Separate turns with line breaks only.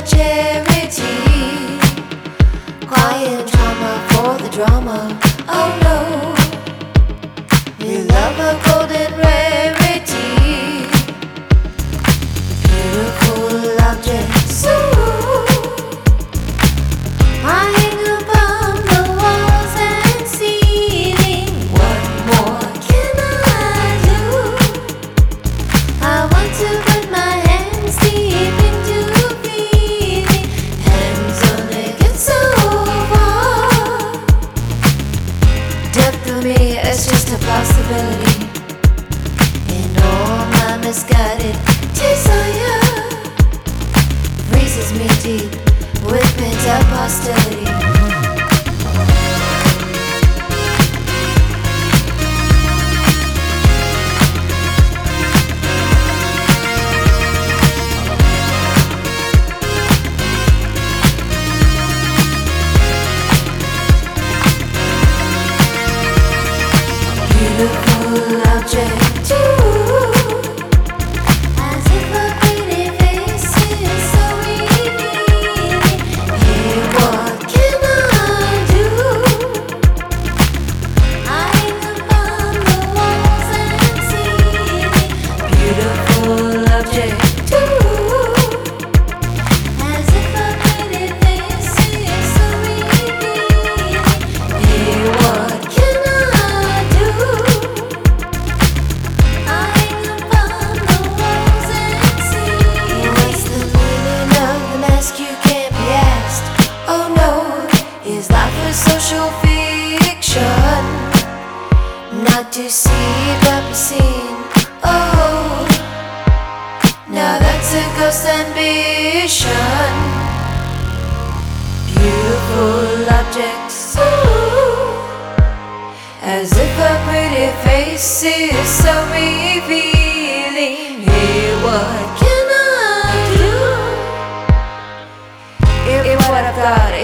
charity, quiet drama for the drama. Oh no, we love a golden rarity, beautiful objects. Ooh, I hang upon the walls and ceiling. What more can I do? I want to put my hands deep into feeling. Hands only get so far. Depth of me is just a possibility. In all my misguided desire, freezes me deep with pent-up hostility. Beautiful object, as if a pretty face is so revealing. Hey, what can I do? I hang upon the walls and ceiling. Beautiful object, as if a pretty face is so revealing. Hey, what can I do? I hang upon the walls and ceiling. What's the meaning of the mask? You can't be asked. Oh no, is life a social fiction? Not to see but be seen. Oh, now that's a ghost ambition. Beautiful objects, ooh, as if a pretty face is so revealing. Hey, what can I do? If what I've got